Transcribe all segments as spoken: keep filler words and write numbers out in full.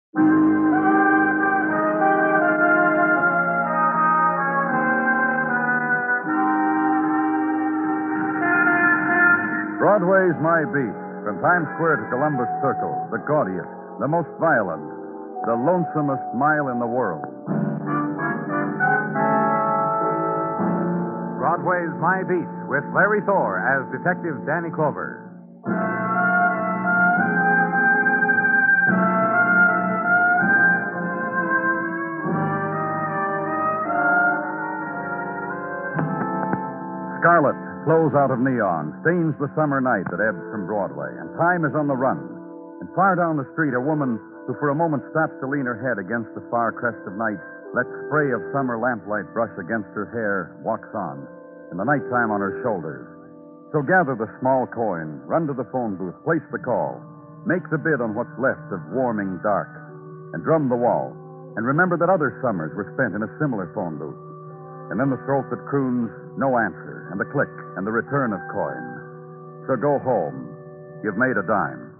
Broadway's My Beat. From Times Square to Columbus Circle, the gaudiest, the most violent, the lonesomest mile in the world. Broadway's My Beat with Larry Thor as Detective Danny Clover. Scarlet flows out of neon, stains the summer night that ebbs from Broadway, and time is on the run. And far down the street, a woman who for a moment stops to lean her head against the far crest of night, lets spray of summer lamplight brush against her hair, walks on, and the nighttime on her shoulders. So gather the small coin, run to the phone booth, place the call, make the bid on what's left of warming dark, and drum the wall. And remember that other summers were spent in a similar phone booth. And then the throat that croons, no answer, and the click, and the return of coin. So go home. You've made a dime.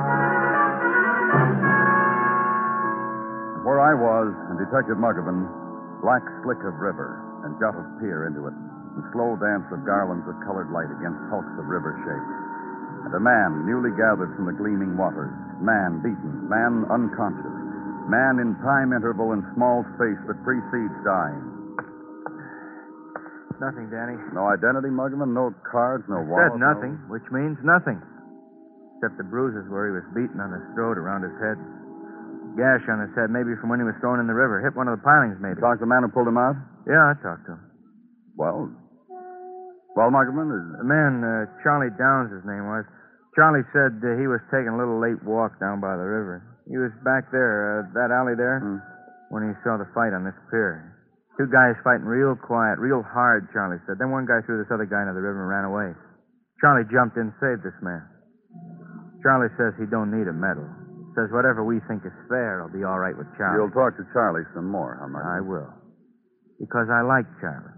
Where I was, and Detective Muggavan, black slick of river, and jut of pier into it, and slow dance of garlands of colored light against hulks of river shapes. And a man newly gathered from the gleaming waters, man beaten, man unconscious, man in time interval and small space that precedes dying. Nothing, Danny. No identity, Muggavan? No cards, no wallet? Said nothing, no... which means nothing. Except the bruises where he was beaten on his throat, around his head. Gash on his head, maybe from when he was thrown in the river. Hit one of the pilings, maybe. Talked to the man who pulled him out? Yeah, I talked to him. Well? Well, Muggavan, is... The man, uh, Charlie Downs, his name was. Charlie said uh, he was taking a little late walk down by the river. He was back there, uh, that alley there, Hmm. when he saw the fight on this pier. Two guys fighting real quiet, real hard, Charlie said. Then one guy threw this other guy into the river and ran away. Charlie jumped in and saved this man. Charlie says he don't need a medal. Says whatever we think is fair will be all right with Charlie. You'll talk to Charlie some more, huh, Muggavan? I will. Because I like Charlie.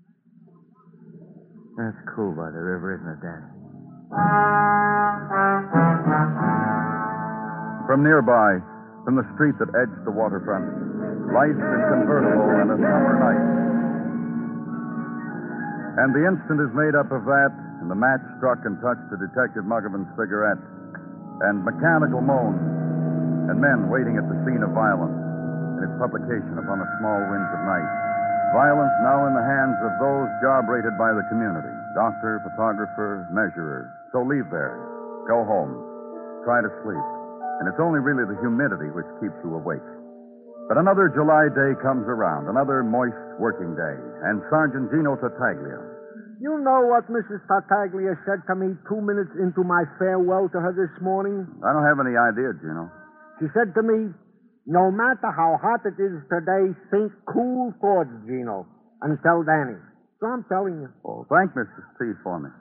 That's cool by the river, isn't it, Danny? From nearby, from the street that edged the waterfront, lights and convertible and a summer night. And the instant is made up of that, and the match struck and touched to Detective Muggavan's cigarette, and mechanical moans, and men waiting at the scene of violence, and its publication upon the small winds of night. Violence now in the hands of those job-rated by the community, doctor, photographer, measurer. So leave there. Go home. Try to sleep. And it's only really the humidity which keeps you awake. But another July day comes around, another moist working day, and Sergeant Gino Tartaglia. You know what Missus Tartaglia said to me two minutes into my farewell to her this morning? I don't have any idea, Gino. She said to me, no matter how hot it is today, think cool thoughts, Gino, and tell Danny. So I'm telling you. Oh, thank Missus T for me.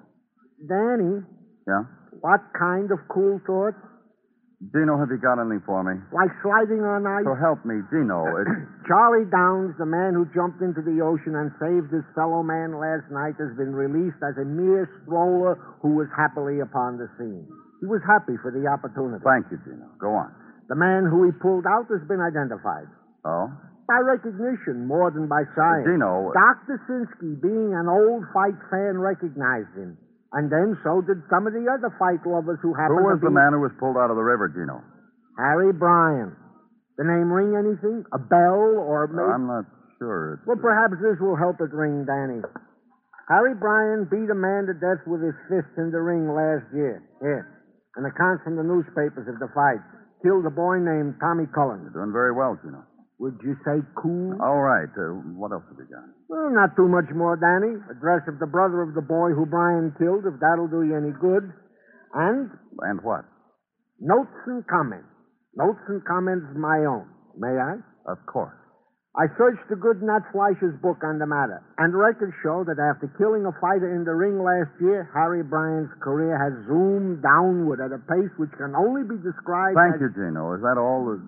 Danny, Yeah? what kind of cool thoughts? Gino, have you got anything for me? Like sliding on ice? So help me, Gino. It's... Charlie Downs, the man who jumped into the ocean and saved his fellow man last night, has been released as a mere stroller who was happily upon the scene. He was happy for the opportunity. Thank you, Gino. Go on. The man who he pulled out has been identified. Oh? By recognition more than by science. Gino... Doctor Sinsky, being an old fight fan, recognized him. And then so did some of the other fight lovers who happened Who was to be... the man who was pulled out of the river, Gino? Harry Bryan. The name ring anything? A bell or maybe... I'm not sure. It's... Well, perhaps this will help it ring, Danny. Harry Bryan beat a man to death with his fist in the ring last year. Here. An account from the newspapers of the fight. Killed a boy named Tommy Cullen. You're doing very well, Gino. Would you say cool? All right. Uh, what else have you got? Well, not too much more, Danny. Address of the brother of the boy who Bryan killed, if that'll do you any good. And And what? notes and comments. Notes and comments of my own. May I? Of course. I searched the good Nat Fleischer's book on the matter, and records show that after killing a fighter in the ring last year, Harry Bryan's career has zoomed downward at a pace which can only be described Thank as... you, Gino. Is that all? The...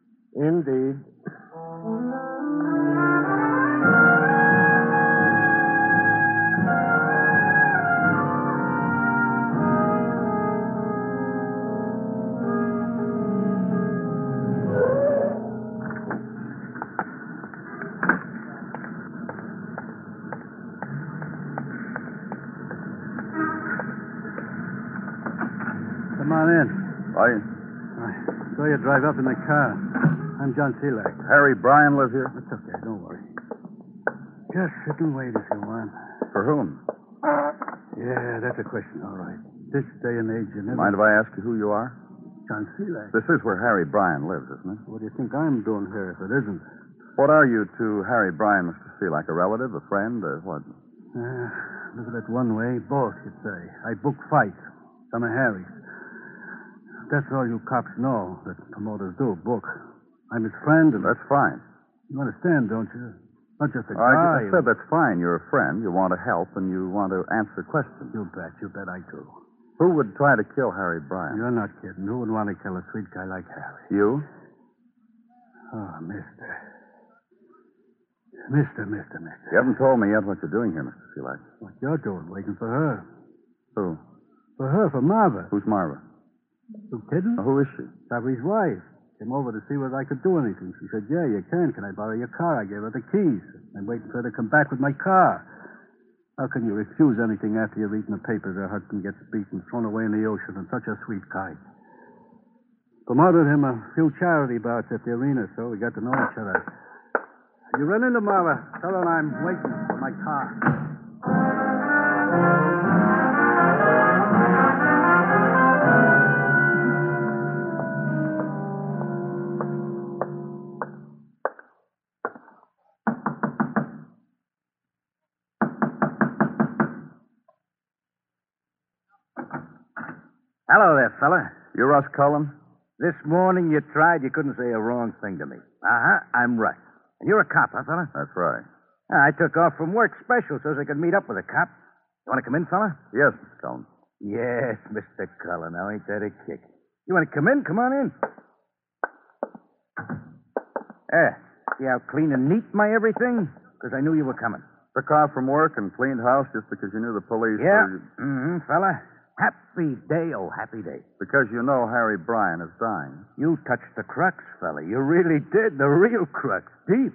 Indeed. Saw you drive up in the car. I'm John Selak. Harry Bryan lives here? It's okay, don't worry. Just sit and wait if you want. For whom? Yeah, that's a question, all right. This day and age, you never... Mind if I ask you who you are? John Selak. This is where Harry Bryan lives, isn't it? What do you think I'm doing here if it isn't? What are you to Harry Bryan, Mister Selak? A relative, a friend, or what? Uh, look at it one way. Both, you'd say. I book fights. Some of Harry's. That's all you cops know that promoters do, book. I'm his friend, and... That's fine. You understand, don't you? Not just a All right, guy. I said that's fine. You're a friend. You want to help, and you want to answer questions. You bet. You bet I do. Who would try to kill Harry Bryan? You're not kidding. Who would want to kill a sweet guy like Harry? You? Oh, mister. Mister, mister, mister. You haven't told me yet what you're doing here, Mister Selak. What you're doing, waiting for her. Who? For her, for Marva. Who's Marva? You kidding? Uh, who is she? Sabri's wife. Came over to see whether I could do anything. She said, yeah, you can. Can I borrow your car? I gave her the keys. I'm waiting for her to come back with my car. How can you refuse anything after you've eaten the papers her husband gets beaten, thrown away in the ocean, and such a sweet guy? Promoted him a few charity bouts at the arena, so we got to know each other. You run into Marva. Tell her I'm waiting for my car. Hello there, fella. You Russ Cullen? This morning you tried, you couldn't say a wrong thing to me. Uh-huh, I'm Russ. And you're a cop, huh, fella? That's right. I took off from work special so as I could meet up with a cop. You want to come in, fella? Yes, Mister Cullen. Yes, Mister Cullen. Now, ain't that a kick? You want to come in? Come on in. There. See how clean and neat my everything? Because I knew you were coming. Took off from work and cleaned house just because you knew the police. Yeah. Were... Mm-hmm, fella. Happy day, oh, happy day. Because you know Harry Bryan is dying. You touched the crux, fella. You really did. The real crux. Deep.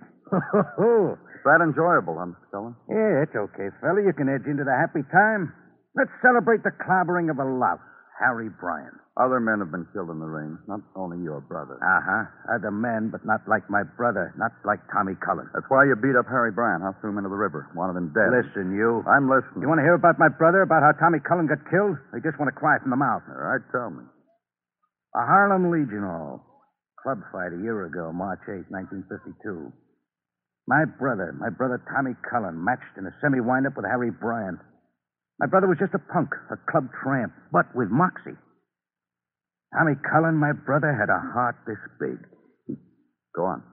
Is that enjoyable, huh, Mister Cullen? Yeah, it's okay, fella. You can edge into the happy time. Let's celebrate the clobbering of a louse, Harry Bryan. Other men have been killed in the ring, not only your brother. Uh-huh. Other men, but not like my brother, not like Tommy Cullen. That's why you beat up Harry Bryan, huh? Threw him into the river. Wanted him dead. Listen, you. I'm listening. You want to hear about my brother, about how Tommy Cullen got killed? Or you just want to cry from the mouth? All right, tell me. A Harlem Legion Hall. Club fight a year ago, March eighth, nineteen fifty-two. My brother, my brother Tommy Cullen, matched in a semi-wind-up with Harry Bryan. My brother was just a punk, a club tramp, but with moxie. Tommy Cullen, my brother, had a heart this big. He... Go on.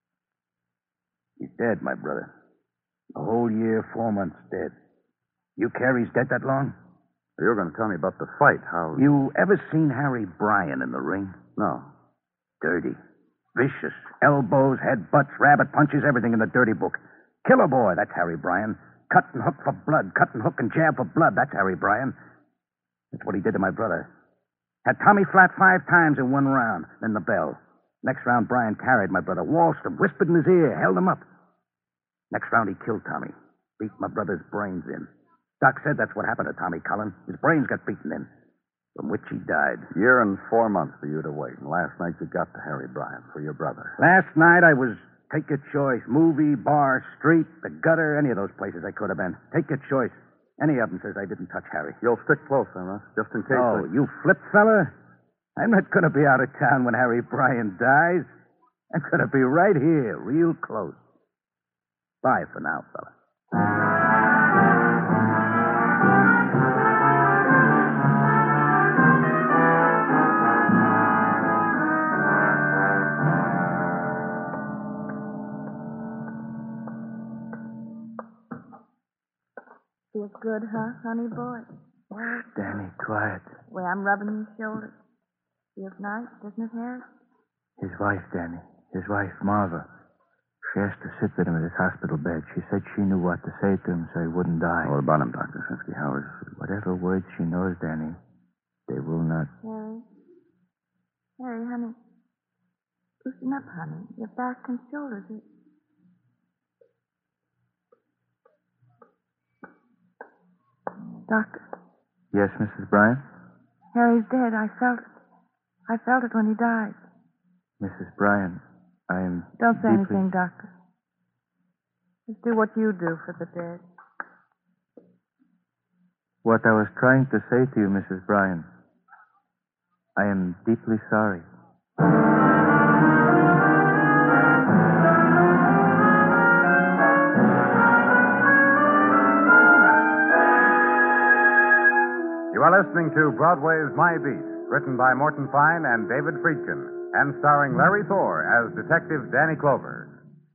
He's dead, my brother. A whole year, four months dead. You care he's dead that long? You're going to tell me about the fight, how... You ever seen Harry Bryan in the ring? No. Dirty. Vicious. Elbows, headbutts, rabbit punches, everything in the dirty book. Killer boy, that's Harry Bryan. Cut and hook for blood. Cut and hook and jab for blood, that's Harry Bryan. That's what he did to my brother. Had Tommy flat five times in one round, then the bell. Next round, Bryan carried my brother, waltzed him, whispered in his ear, held him up. Next round, he killed Tommy. Beat my brother's brains in. Doc said that's what happened to Tommy Cullen. His brains got beaten in, from which he died. Year and four months for you to wait. And last night you got to Harry Bryan for your brother. Last night I was, take your choice, movie, bar, street, the gutter, any of those places I could have been. Take your choice. Any of them says I didn't touch Harry. You'll stick close, then, Russ, just in case. Oh, they... you flip fella? I'm not going to be out of town when Harry Bryan dies. I'm going to be right here, real close. Bye for now, fella. Feels good, huh, honey boy? Danny, quiet. Way I'm rubbing your shoulders. Feels nice, doesn't it, Harry? His wife, Danny. His wife, Marva. She asked to sit with him at his hospital bed. She said she knew what to say to him so he wouldn't die. What about him, Doctor Sinsky? How is... Whatever words she knows, Danny, they will not... Harry? Harry, honey. Loosen up, honey. Your back and shoulders are... Doctor. Yes, Missus Bryan? Harry's dead. I felt it. I felt it when he died. Missus Bryan, I am Don't say deeply... anything, Doctor. Just do what you do for the dead. What I was trying to say to you, Missus Bryan, I am deeply sorry. You are listening to Broadway's My Beat, written by Morton Fine and David Friedkin, and starring Larry Thor as Detective Danny Clover.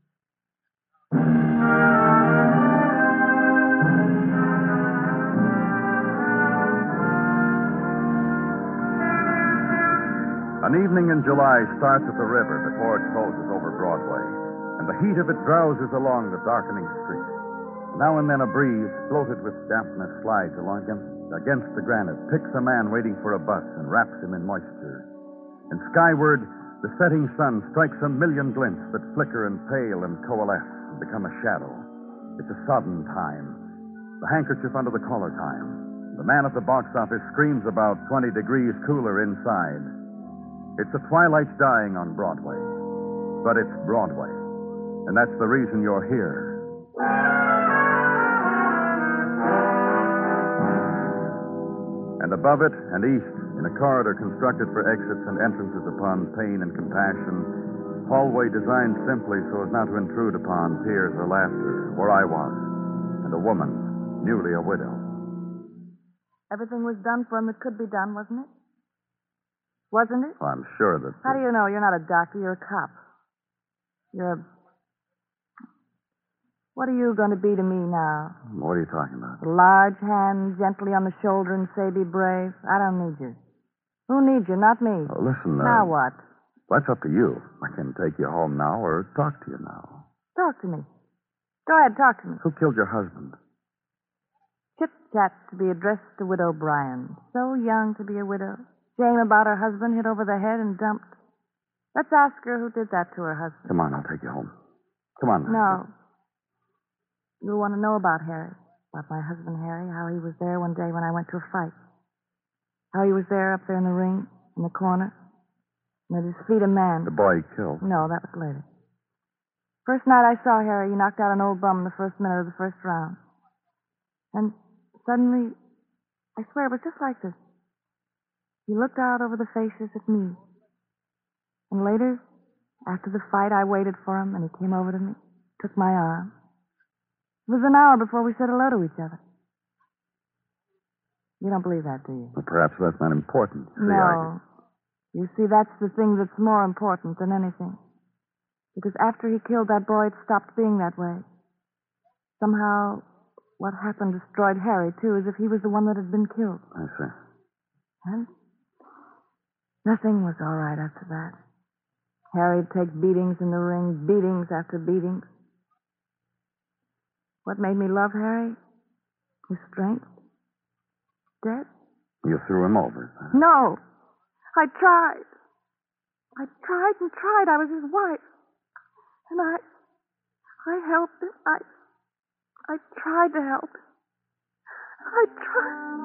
An evening in July starts at the river before it closes over Broadway, and the heat of it drowses along the darkening street. Now and then a breeze, floated with dampness, slides along against, against the granite, picks a man waiting for a bus and wraps him in moisture. And skyward, the setting sun strikes a million glints that flicker and pale and coalesce and become a shadow. It's a sodden time, the handkerchief under the collar time. The man at the box office screams about twenty degrees cooler inside. It's the twilight dying on Broadway. But it's Broadway. And that's the reason you're here. And above it and east, in a corridor constructed for exits and entrances upon pain and compassion, hallway designed simply so as not to intrude upon tears or laughter, where I was, and a woman, newly a widow. Everything was done for him that could be done, wasn't it? Wasn't it? Well, I'm sure that... How do you know? You're not a doctor. You're a cop. You're a... What are you going to be to me now? What are you talking about? A large hand gently on the shoulder and say, be brave? I don't need you. Who needs you? Not me. Oh, listen, uh, Now what? That's up to you. I can take you home now or talk to you now. Talk to me. Go ahead, talk to me. Who killed your husband? Chit-chat to be addressed to Widow Bryan. So young to be a widow. Shame about her husband hit over the head and dumped. Let's ask her who did that to her husband. Come on, I'll take you home. Come on. No. You want to know about Harry. About my husband, Harry. How he was there one day when I went to a fight. How he was there up there in the ring, in the corner. And at his feet a man. The boy he killed. No, that was later. First night I saw Harry, he knocked out an old bum in the first minute of the first round. And suddenly, I swear it was just like this. He looked out over the faces at me. And later, after the fight, I waited for him, and he came over to me, took my arm. It was an hour before we said hello to each other. You don't believe that, do you? Well, perhaps that's not important. See, no. I... You see, that's the thing that's more important than anything. Because after he killed that boy, it stopped being that way. Somehow, what happened destroyed Harry, too, as if he was the one that had been killed. I see. And nothing was all right after that. Harry'd take beatings in the ring, beatings after beatings. What made me love Harry? His strength. Dead? You threw him over. Huh? No. I tried. I tried and tried. I was his wife. And I... I helped him. I... I tried to help him. I tried...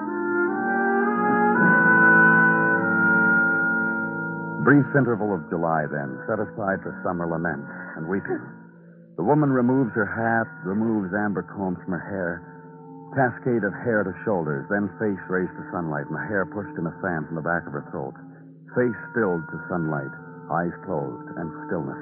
Brief interval of July, then, set aside for summer laments and weeping. The woman removes her hat, removes amber combs from her hair, cascade of hair to shoulders, then face raised to sunlight, and the hair pushed in a fan from the back of her throat. Face stilled to sunlight, eyes closed, and stillness.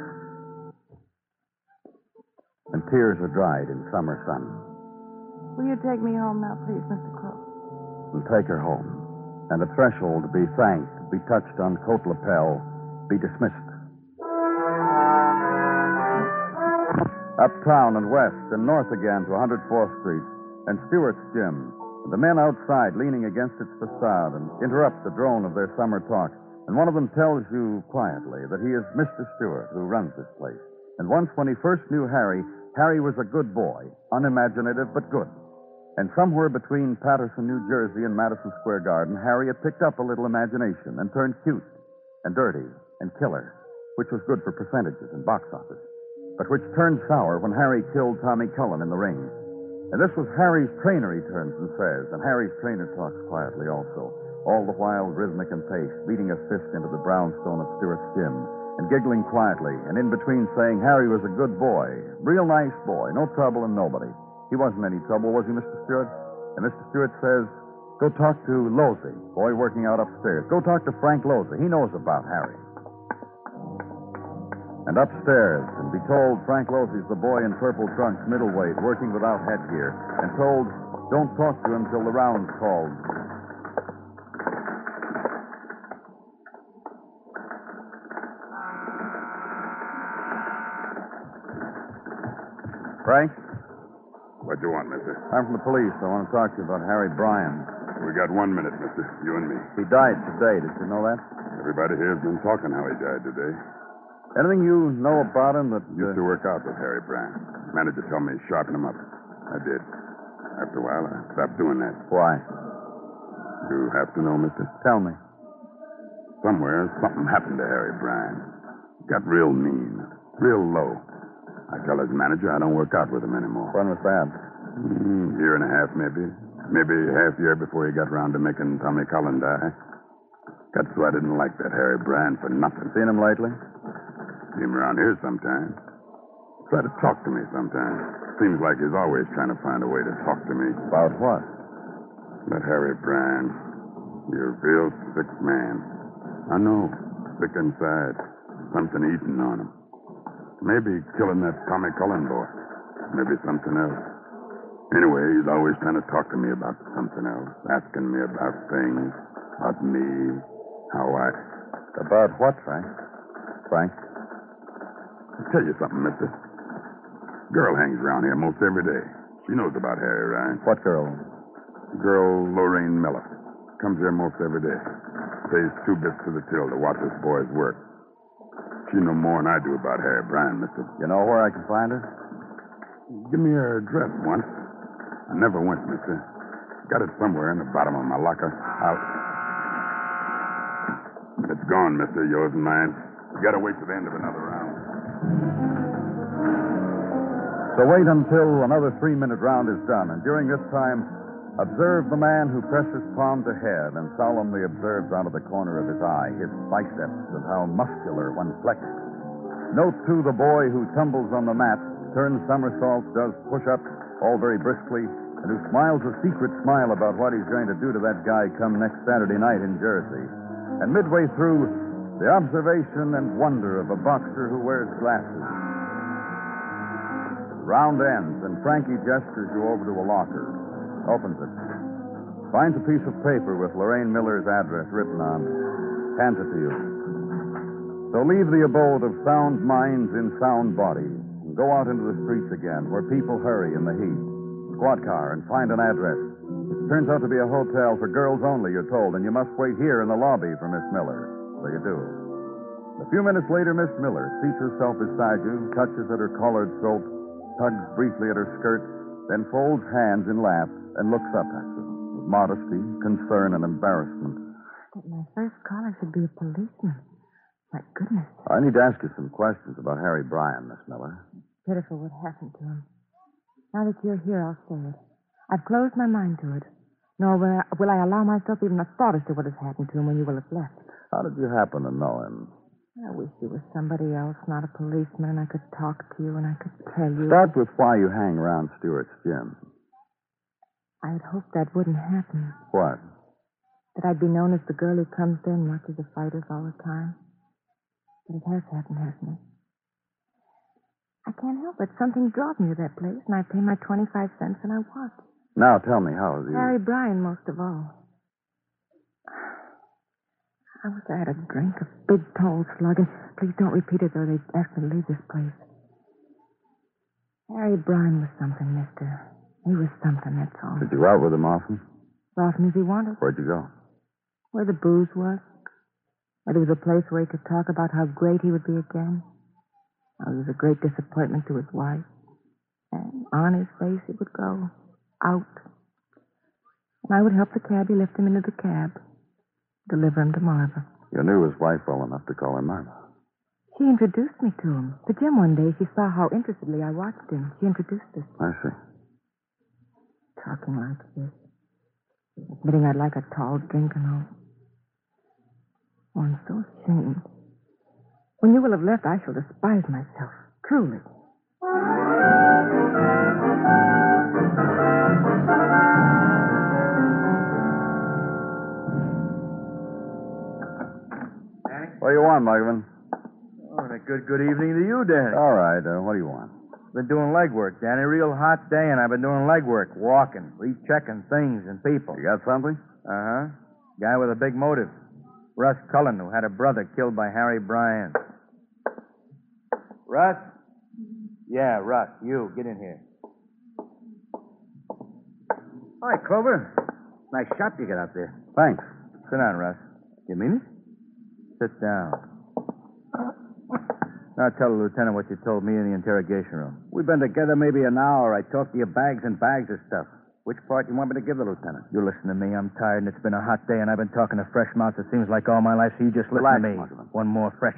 And tears are dried in summer sun. Will you take me home now, please, Mister Crow? And take her home. And at threshold, be thanked, be touched on coat lapel, be dismissed. Uptown and west and north again to one hundred fourth Street and Stewart's Gym. And the men outside leaning against its facade and interrupt the drone of their summer talk. And one of them tells you quietly that he is Mister Stewart, who runs this place. And once when he first knew Harry, Harry was a good boy, unimaginative but good. And somewhere between Patterson, New Jersey and Madison Square Garden, Harry had picked up a little imagination and turned cute and dirty and killer, which was good for percentages and box office, but which turned sour when Harry killed Tommy Cullen in the ring. And this was Harry's trainer, he turns and says, and Harry's trainer talks quietly also, all the while rhythmic and paced, beating a fist into the brownstone of Stewart's Gym. and giggling quietly, and in between saying Harry was a good boy, real nice boy, no trouble and nobody. He wasn't any trouble, was he, Mister Stewart? And Mister Stewart says, go talk to Losey, boy working out upstairs. Go talk to Frank Losey. He knows about Harry. And upstairs, and be told Frank Losey's the boy in purple trunks, middleweight, working without headgear, and told, don't talk to him till the round's called. Frank? What do you want, mister? I'm from the police. I want to talk to you about Harry Bryan. We got one minute, mister. You and me. He died today. Did you know that? Everybody here's been talking how he died today. Anything you know about him that... Used Uh... to work out with Harry Bryan. Manager told me to sharpen him up. I did. After a while, I stopped doing that. Why? You have to know, mister. Tell me. Somewhere, something happened to Harry Bryan. Got real mean. Real low. I tell his manager I don't work out with him anymore. When was that? Mm, year and a half, maybe. Maybe half year before he got around to making Tommy Cullen die. Got so I didn't like that Harry Bryan for nothing. Seen him lately? See him around here sometimes. Try to talk to me sometimes. Seems like he's always trying to find a way to talk to me. About what? That Harry Bryan. You're a real sick man. I know. Sick inside. Something eating on him. Maybe killing that Tommy Cullen boy. Maybe something else. Anyway, he's always trying to talk to me about something else. Asking me about things. About me. How I... About what, Frank? Frank? I'll tell you something, mister. Girl hangs around here most every day. She knows about Harry, right? What girl? Girl Lorraine Miller. Comes here most every day. Pays two bits to the till to watch this boy's work. She know more than I do about Harry Bryan, mister. You know where I can find her? Give me her address once. I never went, mister. Got it somewhere in the bottom of my locker. I'll... It's gone, mister. Yours and mine. You gotta wait till the end of another round. So wait until another three-minute round is done, and during this time, observe the man who presses palm to head and solemnly observes out of the corner of his eye his biceps and how muscular when flexed. Note, too, the boy who tumbles on the mat, turns somersaults, does push-ups, all very briskly, and who smiles a secret smile about what he's going to do to that guy come next Saturday night in Jersey. And midway through, the observation and wonder of a boxer who wears glasses. Round ends, and Frankie gestures you over to a locker. Opens it. Finds a piece of paper with Lorraine Miller's address written on it. Hands it to you. So leave the abode of sound minds in sound bodies and go out into the streets again where people hurry in the heat. Squad car and find an address. It turns out to be a hotel for girls only, you're told, and you must wait here in the lobby for Miss Miller. So you do. A few minutes later, Miss Miller seats herself beside you, touches at her collared throat, tugs briefly at her skirt, then folds hands in lap and looks up at you with modesty, concern, and embarrassment. That my first caller should be a policeman. My goodness. I need to ask you some questions about Harry Bryan, Miss Miller. Pitiful what happened to him. Now that you're here, I'll say it. I've closed my mind to it. Nor will I, will I allow myself even a thought as to what has happened to him when you will have left. How did you happen to know him? I wish you were somebody else, not a policeman, and I could talk to you and I could tell you. Start with why you hang around Stewart's gym. I'd hoped that wouldn't happen. What? That I'd be known as the girl who comes there and watches the fighters all the time. But it has happened, hasn't it? I can't help it. Something draws me to that place, and I pay my twenty-five cents and I watch. Now tell me, how is he? Harry Bryan, most of all. I wish I had a drink, a big tall slug, and please don't repeat it or they ask me to leave this place. Harry Bryan was something, mister. He was something, that's all. Did you go out with him often? As often as he wanted. Where'd you go? Where the booze was. Where there was a place where he could talk about how great he would be again. How he was a great disappointment to his wife. And on his face he would go. Out. And I would help the cabbie lift him into the cab. Deliver him to Marva. You knew his wife well enough to call him Marva. She introduced me to him. The gym one day, she saw how interestedly I watched him. She introduced us. I see. Talking like this. Admitting I'd like a tall drink and all. Oh, I'm so ashamed. When you will have left, I shall despise myself, truly. What do you want, Muggavan? Oh, and a good, good evening to you, Danny. All right. Uh, what do you want? Been doing legwork, Danny. Real hot day, and I've been doing legwork, walking, rechecking things and people. You got something? Uh-huh. Guy with a big motive. Russ Cullen, who had a brother killed by Harry Bryan. Russ? Yeah, Russ. You, get in here. Hi, Clover. Nice shot you got out there. Thanks. Sit down, Russ. You mean it? Sit down. Now tell the lieutenant what you told me in the interrogation room. We've been together maybe an hour. I talked to you bags and bags of stuff. Which part you want me to give the lieutenant? You listen to me. I'm tired, and it's been a hot day, and I've been talking to fresh mouths, it seems like all my life, so you just listen Relax, to me. Muggavan. One more fresh.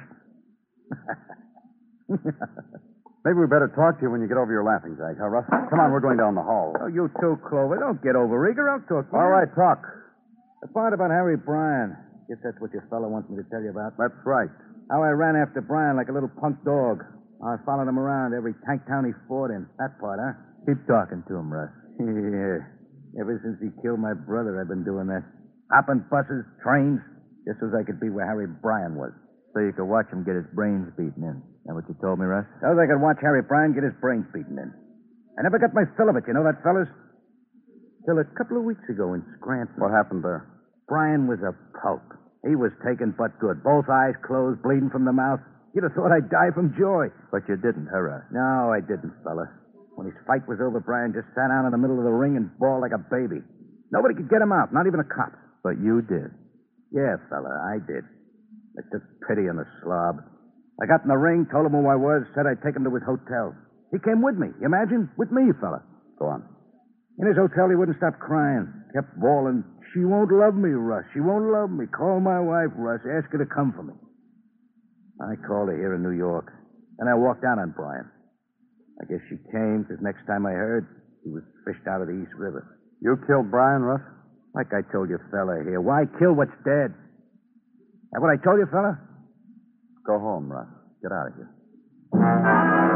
Maybe we better talk to you when you get over your laughing, Jack. Huh, Russ? Come on, we're going down the hall. Oh, you too, Clover. Don't get over Rieger. I'll talk to you. All right, talk. The part about Harry Bryan. Guess that's what your fellow wants me to tell you about. That's right. How I ran after Bryan like a little punk dog. I followed him around every tank town he fought in. That part, huh? Keep talking to him, Russ. Yeah. Ever since he killed my brother, I've been doing that. Hopping buses, trains, just so I could be where Harry Bryan was. So you could watch him get his brains beaten in. That what you told me, Russ? So I could watch Harry Bryan get his brains beaten in. I never got my fill of it, you know that, fellas? Till a couple of weeks ago in Scranton. What happened there? Bryan was a pulp. He was taken but good. Both eyes closed, bleeding from the mouth. You'd have thought I'd die from joy. But you didn't, huh, Russ? No, I didn't, fella. When his fight was over, Bryan just sat down in the middle of the ring and bawled like a baby. Nobody could get him out, not even a cop. But you did. Yeah, fella, I did. I took pity on the slob. I got in the ring, told him who I was, said I'd take him to his hotel. He came with me. You imagine? With me, fella. Go on. In his hotel, he wouldn't stop crying. Kept bawling, "She won't love me, Russ. She won't love me. Call my wife, Russ. Ask her to come for me." I called her here in New York. And I walked down on Bryan. I guess she came, because next time I heard, he was fished out of the East River. You killed Bryan, Russ? Like I told you, fella, here. Why kill what's dead? That what I told you, fella? Go home, Russ. Get out of here.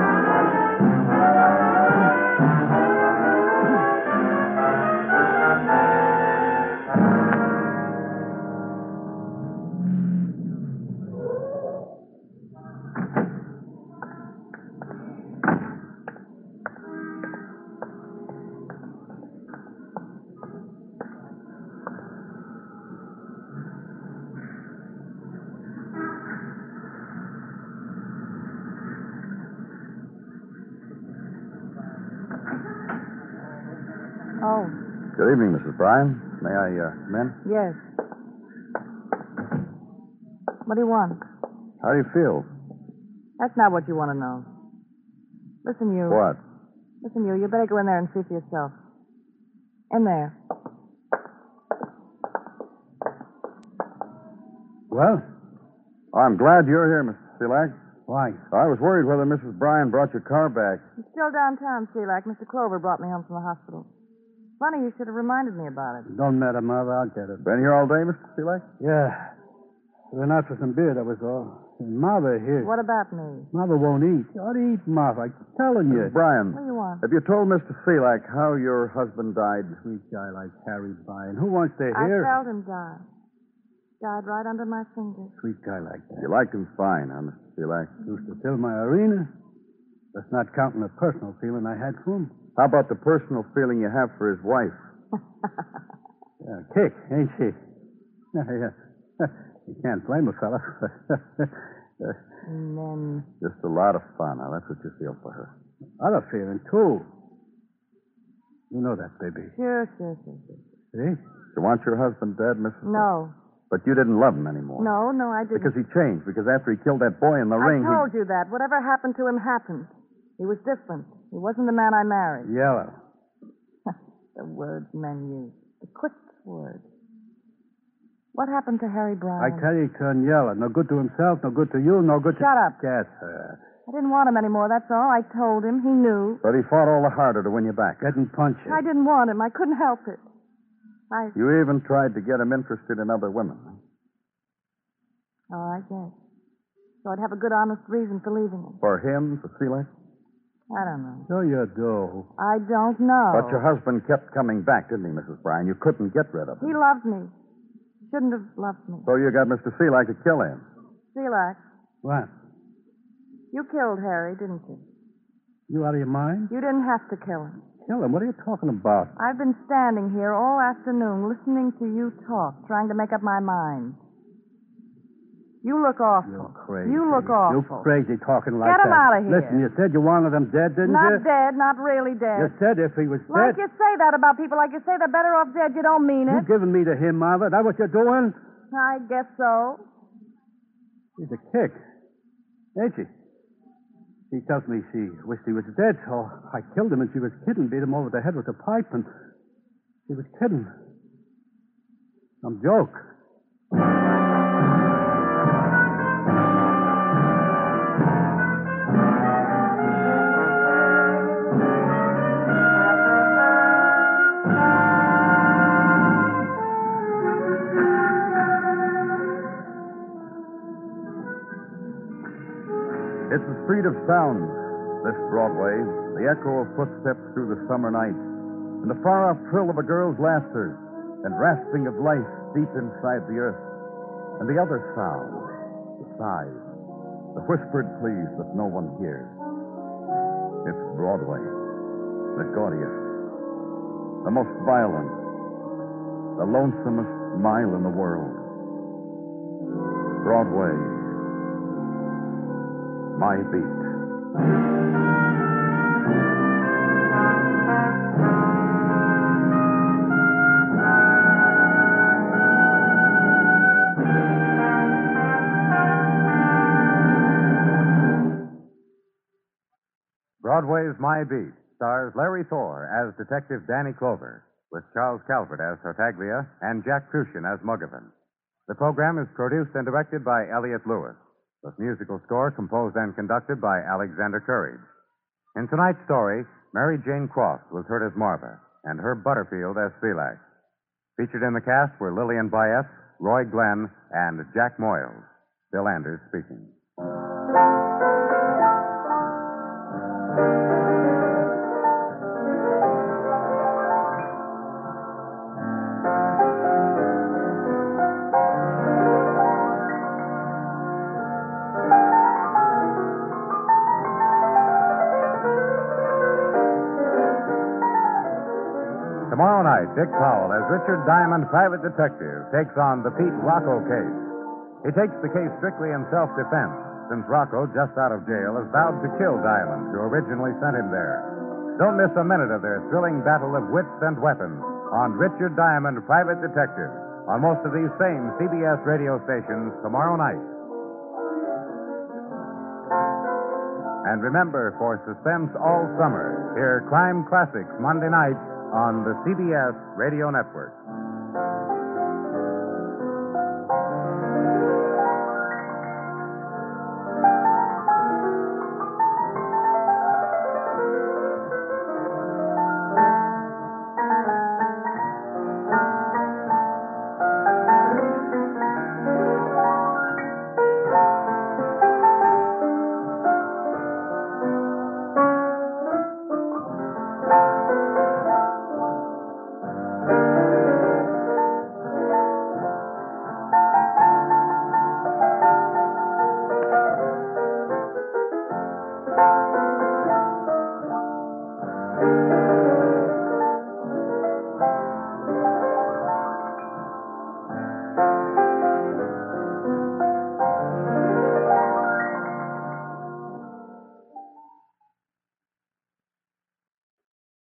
Oh, Good evening, Missus Bryan. May I uh, come in? yes. What do you want? How do you feel? That's not what you want to know. Listen, you. What? Listen, you. You better go in there and see for yourself. In there. Well? Oh, I'm glad you're here, Mister Selak. Why? I was worried whether Missus Bryan brought your car back. He's still downtown, Selak. Mister Clover brought me home from the hospital. Funny, you should have reminded me about it. Don't matter, Mother. I'll get it. Been here all day, Mister Selak? Yeah. Went out for some beer, that was all. And Mother here. What about me? Mother won't eat. You ought to eat, Mother. I'm telling you. Missus Bryan, What do you want? have you told Mister Selak how your husband died? Sweet guy like Harry Bryan. Who wants to I hear? felt him die. Died right under my fingers. Sweet guy like that. You liked him fine, huh, Mister Selak? Used to fill my arena. That's not counting the personal feeling I had for him. How about the personal feeling you have for his wife? Yeah, kick, ain't she? Yeah. You can't blame a fella. And then. Just a lot of fun. Now, that's what you feel for her. Other feeling, too. You know that, baby. Sure, sure, sure, sure. See? You want your husband dead, Missus No. But you didn't love him anymore. No, no, I didn't. Because he changed. Because after he killed that boy in the I ring, told he... you that. Whatever happened to him happened. He was different. He wasn't the man I married. Yellow. The words men use. The quick words. What happened to Harry Bryan? I tell you, he turned yellow. No good to himself, no good to you, no good to... Shut up. Yes, sir. I didn't want him anymore, that's all. I told him. He knew. But he fought all the harder to win you back. Getting punched. I didn't want him. I couldn't help it. I... You even tried to get him interested in other women. Oh, I guess. So I'd have a good, honest reason for leaving him. For him, for Selak? I don't know. So you do. I don't know. But your husband kept coming back, didn't he, Missus Bryan? You couldn't get rid of him. He loved me. Shouldn't have loved me. So you got Mister Selak to kill him. Selak, What? you killed Harry, didn't you? You out of your mind? You didn't have to kill him. Kill him. What are you talking about? I've been standing here all afternoon listening to you talk, trying to make up my mind. You look awful. You're crazy. You look You're awful. crazy talking like Get that. him out of here. Listen, you said you wanted him dead, didn't Not you? dead, not really dead. You said if he was Like dead. you say that about people, like you say they're better off dead, you don't mean You it. giving me to him, Marva? That what you're doing? I guess so. She's a kick. Ain't she? She tells me she wished he was dead, so I killed him, and she was kidding. Beat him over the head with a pipe, and she was kidding. Some joke. It's a street of sounds, this Broadway, the echo of footsteps through the summer night, and the far-off trill of a girl's laughter, and rasping of life deep inside the earth, and the other sounds, the sighs, the whispered pleas that no one hears. It's Broadway, the gaudiest, the most violent, the lonesomest mile in the world. Broadway, my beat. Broadway's My Beat stars Larry Thor as Detective Danny Clover, with Charles Calvert as Tartaglia and Jack Crucian as Muggavan. The program is produced and directed by Elliott Lewis, with musical score composed and conducted by Alexander Courage. In tonight's story, Mary Jane Croft was heard as Marva, and Herb Butterfield as Selak. Featured in the cast were Lillian Bayet, Roy Glenn, and Jack Moyles. Bill Anders speaking. Tomorrow night, Dick Powell, as Richard Diamond, private detective, takes on the Pete Rocco case. He takes the case strictly in self-defense, since Rocco, just out of jail, has vowed to kill Diamond, who originally sent him there. Don't miss a minute of their thrilling battle of wits and weapons on Richard Diamond, private detective, on most of these same C B S radio stations tomorrow night. And remember, for suspense all summer, hear Crime Classics Monday night on the C B S Radio Network.